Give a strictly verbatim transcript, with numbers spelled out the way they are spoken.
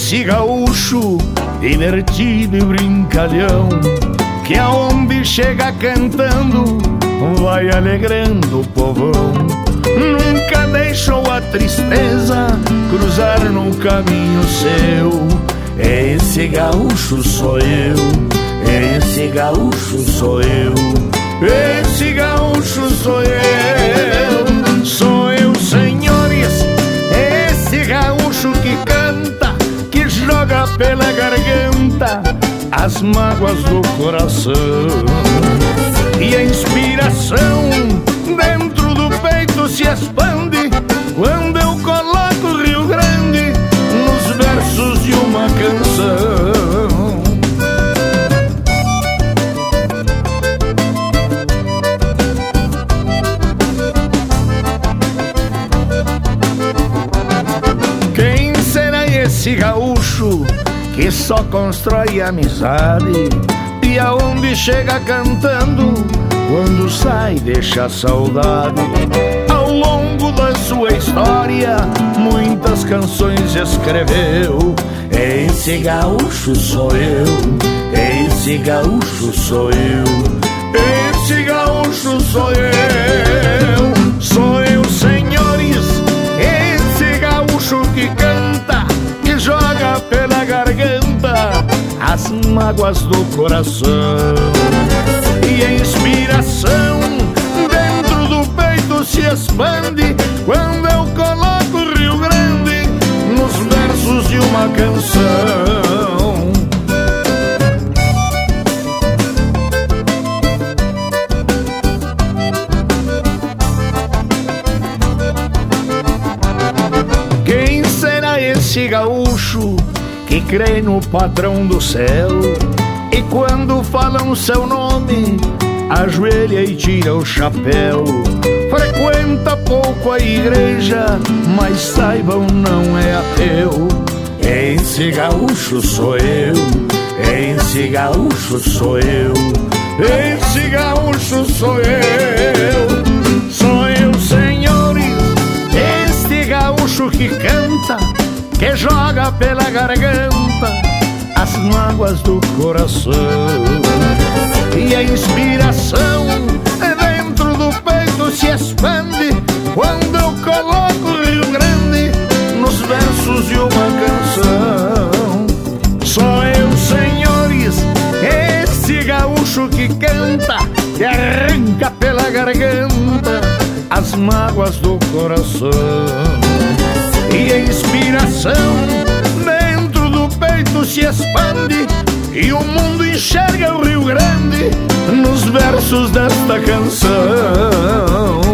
esse gaúcho divertido e brincalhão, que aonde chega cantando vai alegrando o povão. Nunca deixou a tristeza cruzar no caminho seu. Esse gaúcho sou eu, esse gaúcho sou eu, esse gaúcho sou eu. Sou eu, senhores, esse gaúcho que canta, que joga pela garganta as mágoas do coração. E a inspiração dentro do peito se expande quando eu coloco o Rio Grande nos versos de uma canção. Quem será esse gaúcho que só constrói amizade e aonde chega cantando, quando sai deixa saudade? Ao longo da sua história muitas canções escreveu. Esse gaúcho sou eu, esse gaúcho sou eu, esse gaúcho sou eu. Sou eu, senhores, esse gaúcho que canta, que joga pela garganta as mágoas do coração. E a inspiração dentro do peito se expande quando eu coloco o Rio Grande nos versos de uma canção. Quem será esse gaúcho que crê no patrão do céu e quando falam seu nome ajoelha e tira o chapéu? Frequenta pouco a igreja, mas saibam não é ateu. Esse gaúcho sou eu, esse gaúcho sou eu, esse gaúcho sou eu. Sou eu, senhores, este gaúcho que canta, que joga pela garganta as mágoas do coração. E a inspiração dentro do peito se expande quando eu coloco o Rio Grande nos versos de uma canção. Sou eu, senhores, esse gaúcho que canta, que arranca pela garganta as mágoas do coração. E a inspiração dentro do peito se expande e o mundo enxerga o Rio Grande nos versos desta canção.